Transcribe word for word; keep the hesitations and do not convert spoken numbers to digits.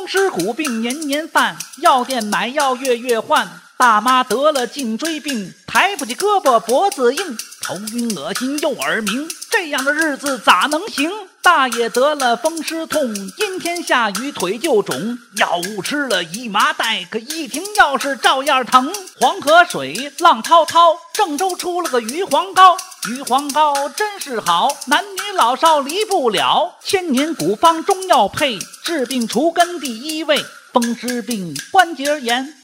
湿骨病年年犯，药店买药月月换。大妈得了颈椎病，抬不起胳膊脖子硬，头晕恶心又耳鸣，这样的日子咋能行？大爷得了风湿痛，阴天下雨腿就肿，药物吃了一麻袋，可一停药是照样疼。黄河水浪滔滔，郑州出了个鱼黄膏，鱼黄膏真是好，男女老少离不了。千年古方中药配，治病除根第一位，风湿病关节炎